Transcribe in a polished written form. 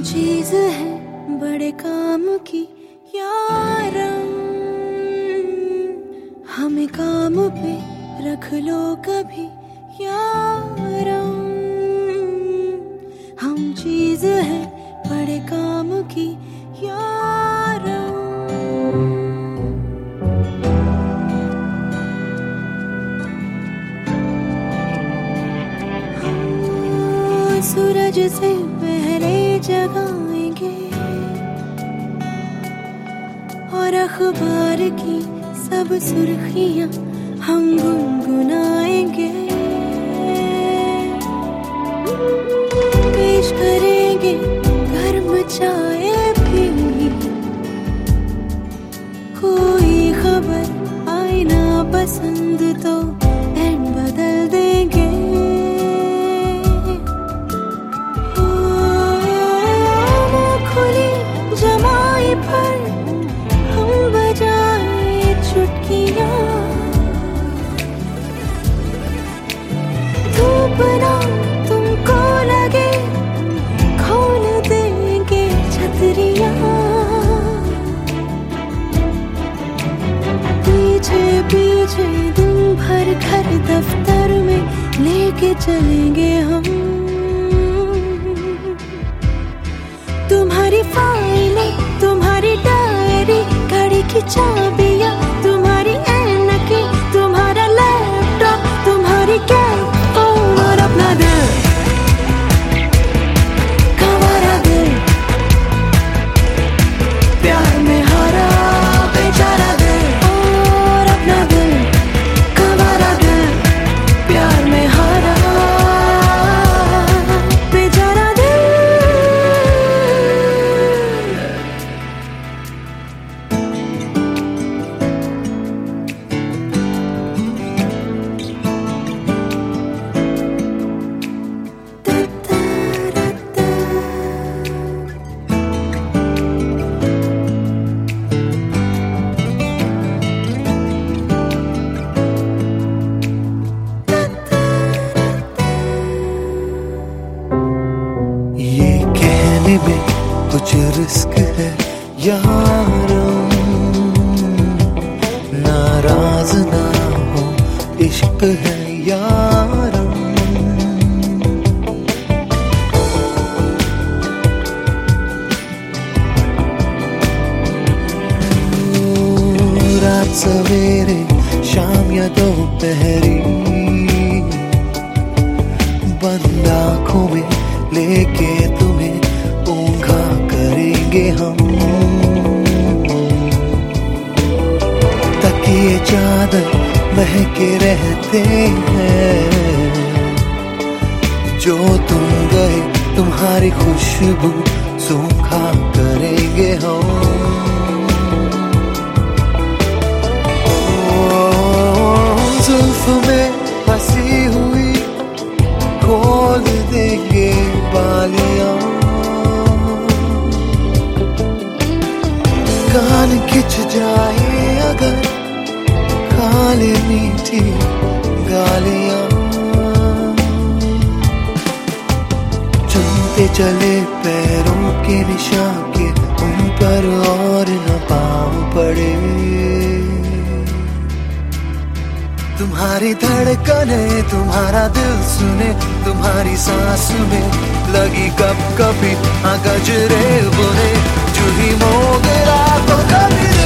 चीज है बड़े काम की यारम, हमें काम पे रख लो कभी यारम। हम चीज है बड़े काम की यारम। सूरज से पहले जगाएंगे और अखबार की सब सुर्खियां हम गुनगुनाएंगे। पेश करेंगे गर्म चाय भी, कोई खबर आए ना पसंद तो एंड बदल देंगे। जमाई पर हम बजाए चुटकियां, धूप ना तुमको लगे खोल देंगे छतरियां। पीछे पीछे दिन भर घर दफ्तर में लेके चलेंगे हम। तुम्हारी फाइलें, तुम्हारी डायरी, गाड़ी की चाबियां, तुम्हारी ऐनकें, तुम्हारा लैपटॉप, तुम्हारी कैब, फोन और अपना दिल, हमारा दिल, प्यार में हारा बेचारा दिल, और अपना दिल, हमारा दिल, प्यार में हारा बेचारा दिल। में कुछ रिस्क है यारम, नाराज ना हो इश्क है यारम। रात सवेरे शाम या दोपहरी, बंद आँखों में लेके तुम्हें ऊँघा करेंगे हम। तकिए चादर महके रहते हैं, जो तुम गए तुम्हारी खुशबू सूखा करेंगे हम। जुल्फ में हंसी हुई खोल देंगे बालियां, कान खिंच जाए अगर काले मीठी गालियां। चलते चले पैरों के निशान के उन पर और न पाँव पड़े। तुम्हारी धड़कने तुम्हारा दिल सुने, तुम्हारी सांस में लगी कब कभी गजरे बुने। जूही मोगरा तो कभी